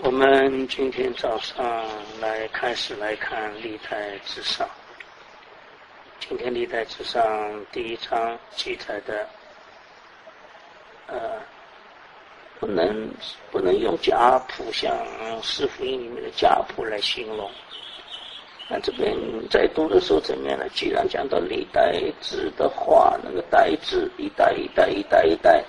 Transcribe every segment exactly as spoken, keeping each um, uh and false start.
我们今天早上来开始来看历代志上。今天历代志上第一章记载的，呃，不能不能用家谱，像四福音里面的家谱来形容。那这边在读的时候怎么样呢？既然讲到历代志的话，那个代志一代一代一代一代，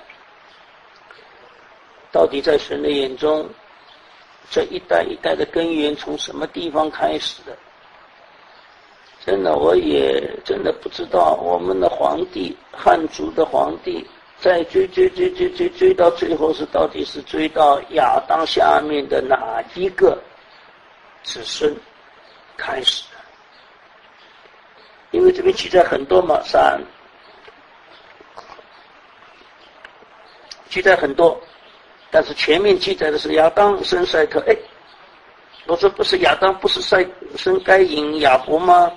到底在神的眼中，这一代一代的根源从什么地方开始的？真的，我也真的不知道。我们的皇帝，汉族的皇帝，在追追追追追追到最后是到底是追到亚当下面的哪一个子孙开始的？因为这边记载很多嘛，三记载很多。但是前面记载的是亚当生赛特，哎，我说不是亚当不是赛生该隐亚伯吗？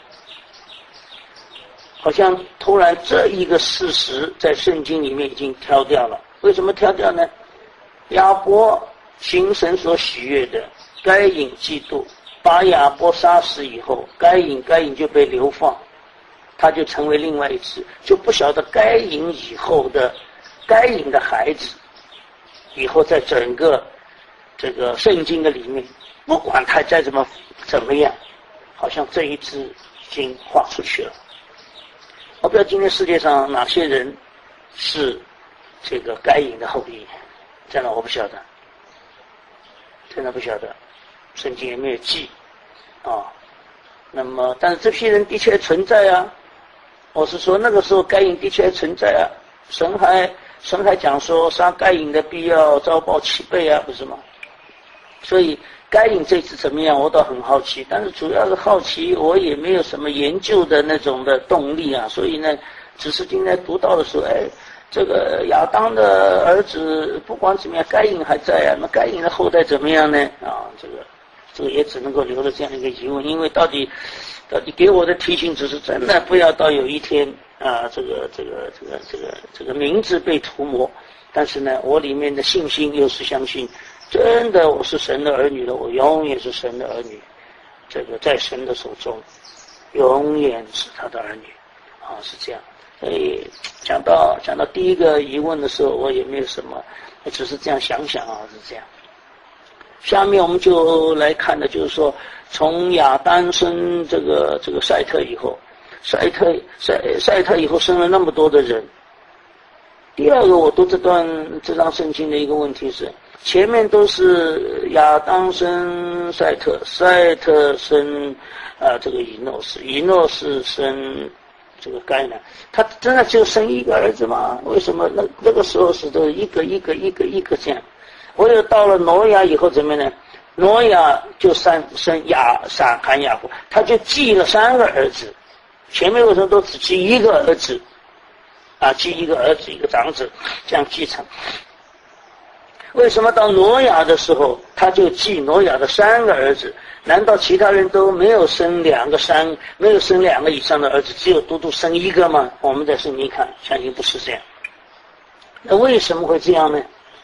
好像突然这一个事实在圣经里面已经挑掉了。为什么挑掉呢？亚伯行神所喜悦的，该隐嫉妒，把亚伯杀死以后，该隐该隐就被流放，他就成为另外一只，就不晓得该隐以后的该隐的孩子。以后在整个这个圣经的里面，不管他再怎么怎么样，好像这一支已经画出去了。我不知道今天世界上哪些人是这个该隐的后裔，真的我不晓得，真的不晓得，圣经也没有记啊。那么，但是这批人的确存在啊。我是说那个时候该隐的确存在啊，神还。神还讲说杀该隐的必要遭报七倍啊，不是吗？所以该隐这次怎么样我倒很好奇，但是主要是好奇，我也没有什么研究的那种的动力啊，所以呢只是今天读到的时候，哎，这个亚当的儿子不管怎么样，该隐还在啊，那该隐的后代怎么样呢？啊，这个这个也只能够留着这样一个疑问，因为到底到底给我的提醒只是真的不要到有一天啊，这个这个这个这个这个名字被涂抹，但是呢，我里面的信心又是相信，真的我是神的儿女了，我永远是神的儿女，这个在神的手中，永远是他的儿女，啊，是这样。所以讲到讲到第一个疑问的时候，我也没有什么，我只是这样想想啊，是这样。下面我们就来看的就是说，从亚当生这个这个赛特以后。赛特赛赛特以后生了那么多的人。第二个，我读这段这张圣经的一个问题是，前面都是亚当生赛特，赛特生啊、呃、这个以诺斯，以诺斯生这个该男，他真的就生一个儿子吗？为什么那那个时候是都一个一个一个一个这样？我又到了挪亚以后怎么呢？挪亚就生生亚撒罕雅弗，他就记了三个儿子。前面为什么都只记一个儿子啊？记一个儿子一个长子，这样继承。为什么到挪亚的时候他就记挪亚的三个儿子？难道其他人都没有生两个三没有生两个以上的儿子，只有独独生一个吗？我们在圣经看，相信不是这样。那为什么会这样呢？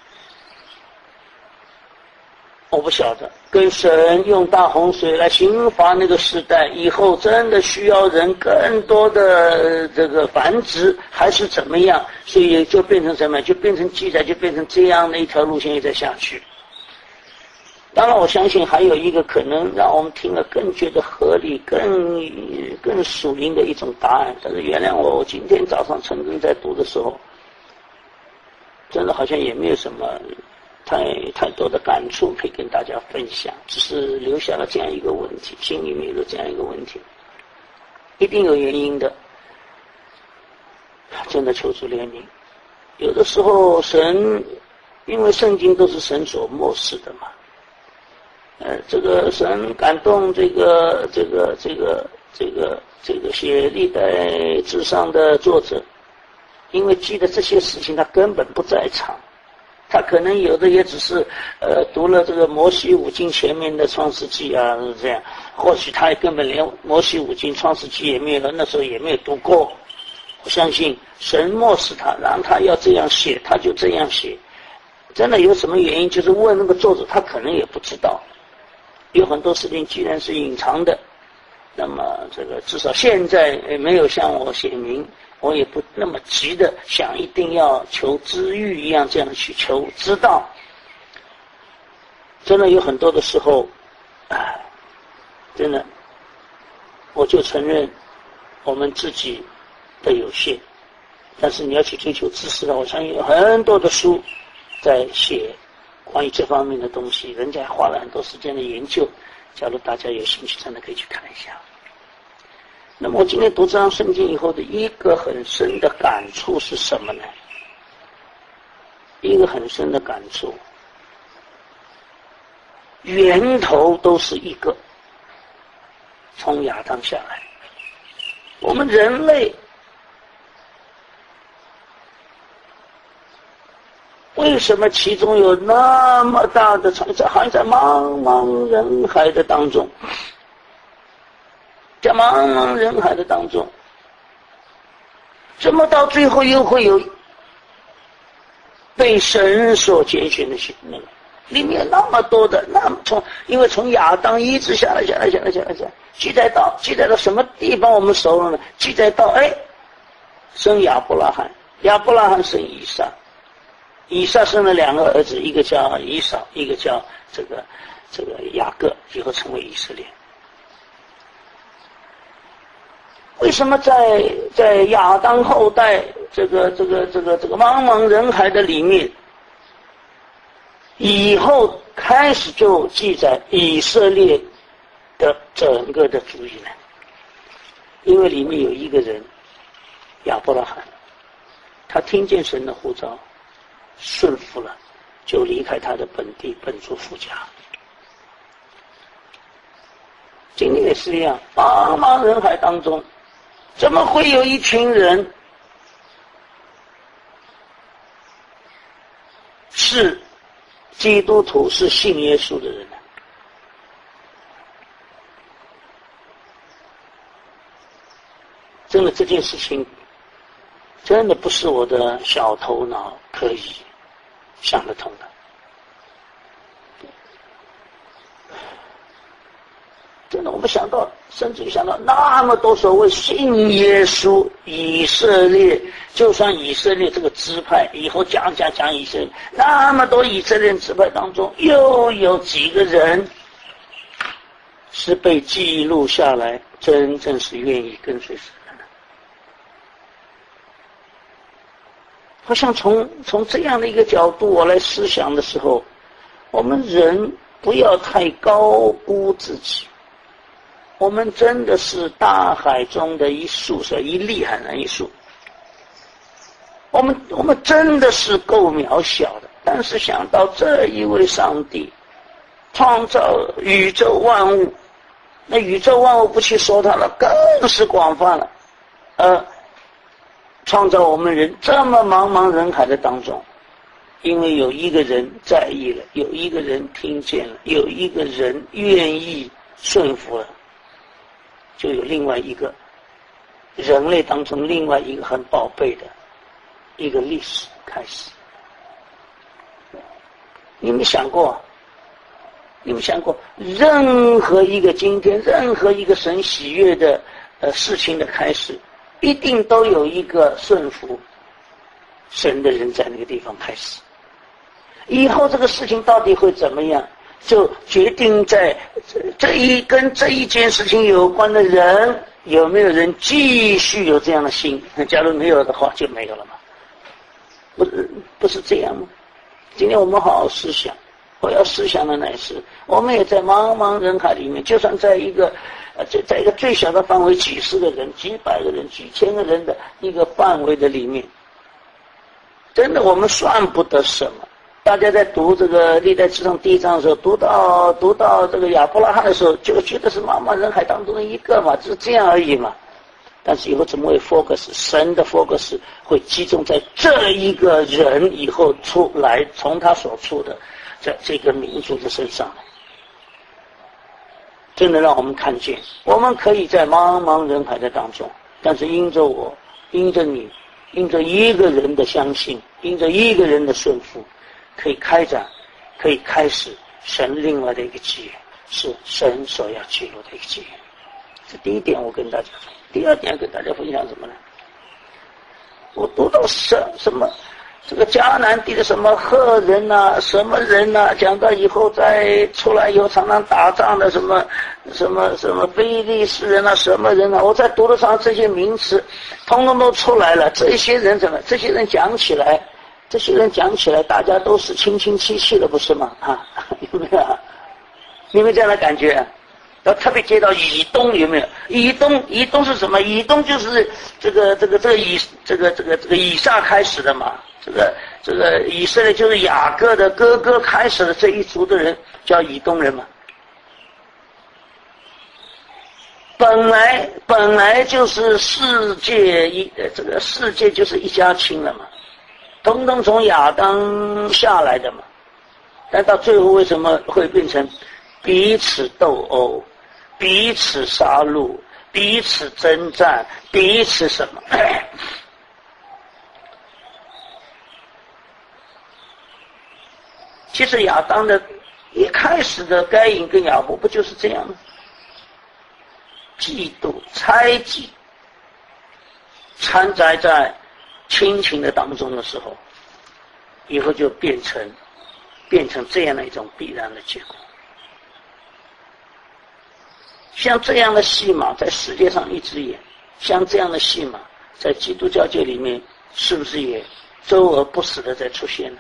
我不晓得，跟神用大洪水来刑罚那个时代，以后真的需要人更多的这个繁殖，还是怎么样？所以就变成什么？就变成记载，就变成这样的一条路线一直下去。当然，我相信还有一个可能让我们听了更觉得合理、更更属灵的一种答案。但是原谅我，我今天早上曾经在读的时候，真的好像也没有什么。太太多的感触可以跟大家分享，只是留下了这样一个问题，心里面有这样一个问题，一定有原因的。真的求主怜悯。有的时候神，因为圣经都是神所默示的嘛，呃，这个神感动这个这个这个这个这个写历代志上的作者，因为记得这些事情他根本不在场。他可能有的也只是呃读了这个摩西五经前面的创世纪啊，是这样，或许他也根本连摩西五经创世纪也没有，那时候也没有读过。我相信神默示他，让他要这样写，他就这样写。 真的有什么原因？就是问那个作者，他可能也不知道。有很多事情既然是隐藏的，那么这个至少现在没有向我写明，我也不那么急的想一定要求知遇一样这样去求知道。真的有很多的时候，哎，真的，我就承认我们自己的有限，但是你要去追求知识的，我相信有很多的书在写关于这方面的东西，人家花了很多时间的研究，假如大家有兴趣，真的可以去看一下。那么我今天读这张圣经以后的一个很深的感触是什么呢？一个很深的感触，源头都是一个，从亚当下来。我们人类为什么其中有那么大的差异，好像在茫茫人海的当中，在茫茫人海的当中，怎么到最后又会有被神所拣选的选民？里面那么多的，那么从因为从亚当一直下来下来下来下来下来，记载到记载到什么地方我们熟了呢？记载到哎，生亚伯拉罕，亚伯拉罕生以撒，以撒生了两个儿子，一个叫以扫，一个叫这个这个雅各，以后成为以色列。为什么在在亚当后代这个这个这个这个茫茫人海的里面，以后开始就记载以色列的整个的主义呢？因为里面有一个人亚伯拉罕，他听见神的呼召，顺服了，就离开他的本地本族父家。今天也是一样，茫茫人海当中，怎么会有一群人是基督徒，是信耶稣的人呢？真的这件事情真的不是我的小头脑可以想得通的。真的，我们想到，甚至于想到那么多所谓信耶稣以色列，就算以色列这个支派以后讲讲讲以色列，那么多以色列支派当中，又有几个人是被记录下来，真正是愿意跟随神的呢？好像从从这样的一个角度我来思想的时候，我们人不要太高估自己。我们真的是大海中的一粟，是一粒很难一粟。我们我们真的是够渺小的，但是想到这一位上帝创造宇宙万物，那宇宙万物不去说它了，更是广泛了。呃，创造我们人这么茫茫人海的当中，因为有一个人在意了，有一个人听见了，有一个人愿意顺服了，就有另外一个人类当中另外一个很宝贝的一个历史开始。你有没有想过？你有没有想过，任何一个今天，任何一个神喜悦的呃事情的开始，一定都有一个顺服神的人在那个地方开始。以后这个事情到底会怎么样？就决定在这一跟这一件事情有关的人，有没有人继续有这样的心？假如没有的话，就没有了嘛。不是不是这样吗？今天我们好好思想，我要思想的乃是，我们也在茫茫人海里面，就算在一个呃，在一个最小的范围，几十个人、几百个人、几千个人的一个范围的里面，真的我们算不得什么。大家在读这个历代志上第一章的时候，读到读到这个亚伯拉罕的时候，就觉得是茫茫人海当中的一个嘛，只是这样而已嘛。但是以后怎么会 focus？ 神的 focus 会集中在这一个人以后出来，从他所出的在这个民族的身上，真的让我们看见，我们可以在茫茫人海的当中，但是因着我，因着你，因着一个人的相信，因着一个人的顺服， 可以开展，可以开始神另外的一个纪元，是神所要记录的一个纪元。这第一点我跟大家分享。第二点跟大家分享什么呢？我读到什什么这个迦南地的什么赫人呐、啊，什么人呐、啊，讲到以后再出来以后常常打仗的什么什么什么非利士人啊，什么人啊，我在读得上这些名词通通都出来了。这些人怎么这些人讲起来这些人讲起来大家都是亲亲戚戚的，不是吗？啊，有没有啊？你有没有这样的感觉？要特别接到以东，有没有？以东，以东是什么？以东就是这个这个这个以这个这个这个以撒开始的嘛。这个这个以色列就是雅各的哥哥开始的这一族的人叫以东人嘛。本来本来就是世界一这个世界就是一家亲了嘛，通通从亚当下来的嘛。但到最后为什么会变成彼此斗殴？彼此杀戮，彼此征战，彼此什么？其实亚当的一开始的该隐跟亚伯不就是这样吗？嫉妒、猜忌掺杂在亲情的当中的时候，以后就变成变成这样的一种必然的结果。像这样的戏码在世界上一直演，像这样的戏码在基督教界里面是不是也周而不时的在出现呢？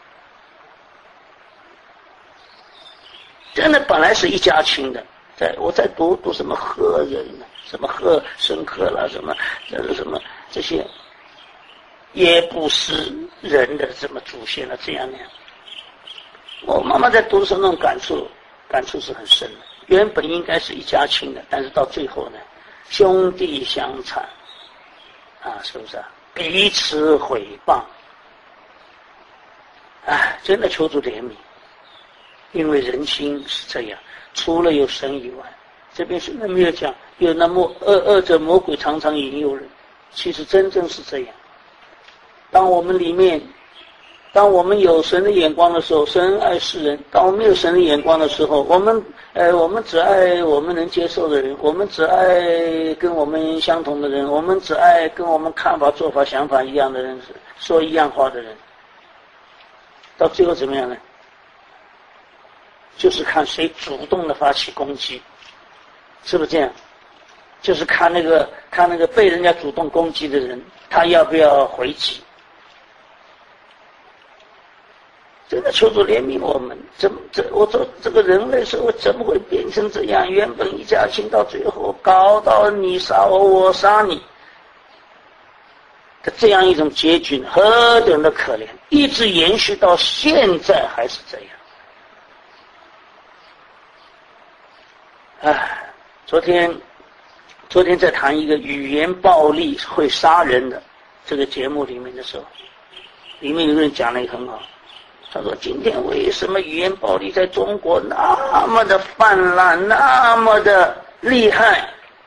真的本来是一家亲的，在我在读读什么赫人呢，什么赫申克啦，什么这是什么这些耶布斯人的什么祖先了这样那样。我妈妈在读的时候那种感触感触是很深的。原本应该是一家亲的，但是到最后呢，兄弟相残啊，是不是啊？彼此毁谤，哎，真的求主怜悯，因为人心是这样，除了有神以外，这边虽然没有讲有那么恶恶者魔鬼常常引诱人，其实真正是这样。当我们里面当我们有神的眼光的时候，神爱世人；当我们没有神的眼光的时候，我们呃，我们只爱我们能接受的人，我们只爱跟我们相同的人，我们只爱跟我们看法、做法、想法一样的人，说一样话的人。到最后怎么样呢？就是看谁主动的发起攻击，是不是这样？就是看那个看那个被人家主动攻击的人，他要不要回击。真的求主怜悯我们，怎么这我说这个人类社会怎么会变成这样？原本一家亲，到最后搞到你杀我，我杀你的这样一种结局，何等的可怜！一直延续到现在还是这样。唉，昨天昨天在谈一个语言暴力会杀人的这个节目里面的时候，里面有个人讲得也很好。他说今天为什么语言暴力在中国那么的泛滥，那么的厉害？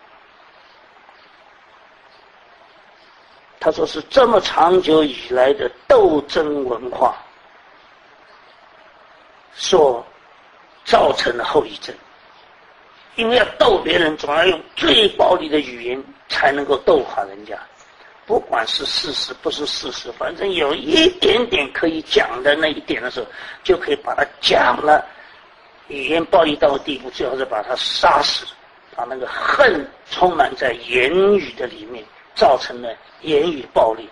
他说是这么长久以来的斗争文化所造成的后遗症。因为要斗别人，总要用最暴力的语言才能够斗垮人家。不管是事实不是事实，反正有一点点可以讲的那一点的时候，就可以把它讲了。语言暴力到的地步，最好是把它杀死，把那个恨充满在言语的里面，造成了言语暴力。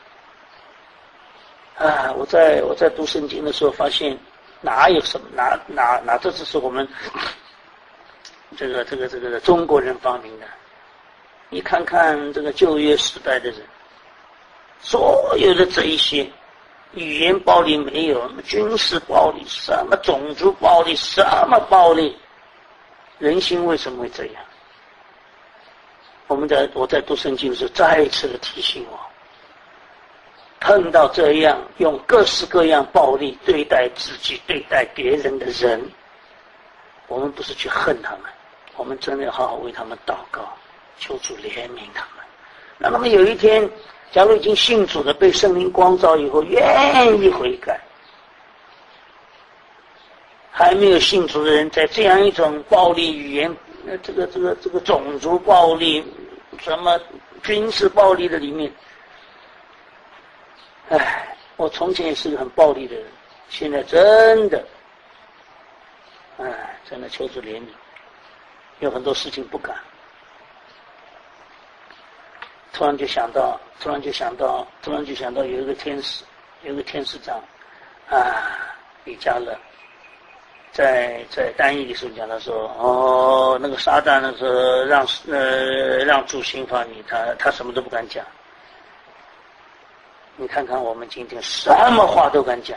啊，我在我在读圣经的时候发现，哪有什么哪哪哪，这只是我们这个这个这个中国人发明的。你看看这个旧约时代的人，所有的这一些语言暴力没有，军事暴力，什么种族暴力，什么暴力，人心为什么会这样？我们在我在读圣经的时候，再一次的提醒我，碰到这样用各式各样暴力对待自己、对待别人的人，我们不是去恨他们，我们真的要好好为他们祷告。求主怜悯他们，让他们有一天，假如已经信主的，被圣灵光照以后，愿意悔改， 还没有信主的人，在这样一种暴力语言、呃，这个这个这个种族暴力、什么军事暴力的里面，唉，我从前也是个很暴力的人，现在真的，唉，真的求主怜悯，有很多事情不敢。突然就想到，突然就想到，突然就想到有一个天使，有一个天使长，啊，比加勒，在在单一的时候讲，他说，哦，那个撒旦那个让呃让主刑罚你，他他什么都不敢讲。你看看我们今天什么话都敢讲，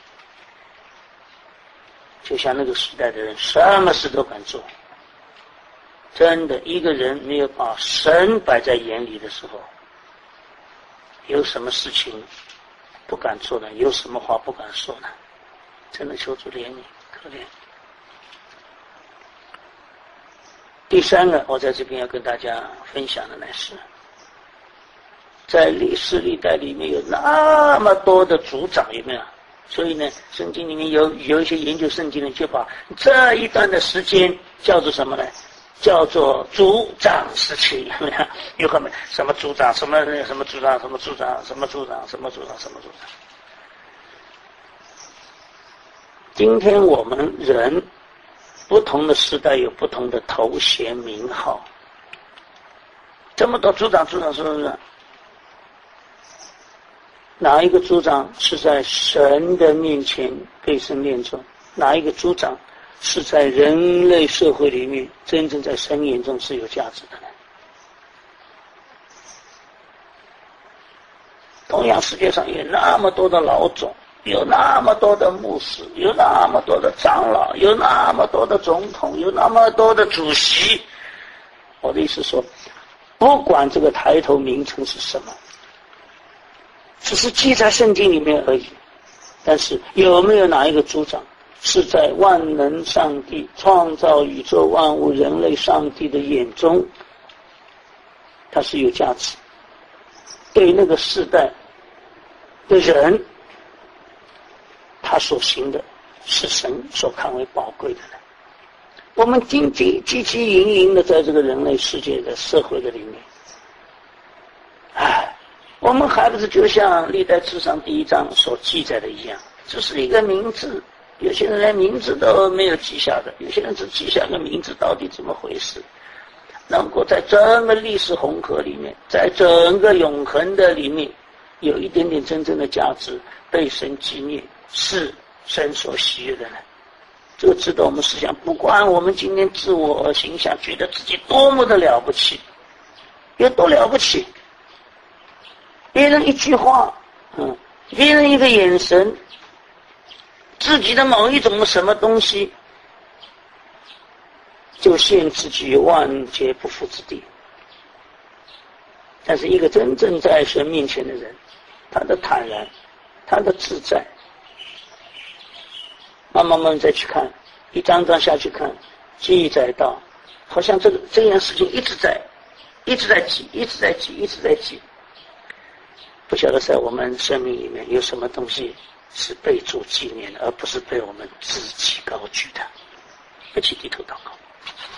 就像那个时代的人，什么事都敢做。真的，一个人没有把神摆在眼里的时候，有什么事情不敢做呢？有什么话不敢说呢？真的求主怜悯，可怜。第三个，我在这边要跟大家分享的呢是，在历史历代里面有那么多的族长，有没有？所以呢，圣经里面有有一些研究圣经的，就把这一段的时间叫做什么呢？叫做族长时期，有可能什么族长，什么什么族长，什么族长，什么族长，什么族长，什么族长。今天我们人不同的时代有不同的头衔名号，这么多族长，族长是不是？哪一个族长是在神的面前被神念中？哪一个族长是在人类社会里面真正在神眼中是有价值的呢？同样，世界上有那么多的老总，有那么多的牧师，有那么多的长老，有那么多的总统，有那么多的主席。我的意思说，不管这个抬头名称是什么，只是记在圣经里面而已。但是有没有哪一个族长是在万能上帝创造宇宙万物人类上帝的眼中，它是有价值，对那个世代的人，他所行的是神所看为宝贵的呢？我们汲汲汲汲营营的在这个人类世界的社会的里面，唉，我们还不是就像历代志上第一章所记载的一样，只是一个名字，有些人连名字都没有记下的，有些人只记下个名字，到底怎么回事？能够在整个历史红河里面，在整个永恒的里面，有一点点真正的价值，被神纪念，是神所喜悦的呢？这个值得我们思想。不管我们今天自我形象，觉得自己多么的了不起，有多了不起，别人一句话，嗯，别人一个眼神，自己的某一种什么东西，就陷自己于万劫不复之地。但是一个真正在神面前的人，他的坦然，他的自在，慢慢慢慢再去看，一张张下去看，记载到，好像这个这件事情一直在，一直在记，一直在记，一直在记。不晓得在我们生命里面有什么东西是被主纪念的，而不是被我们自己高举的。一起低头祷告。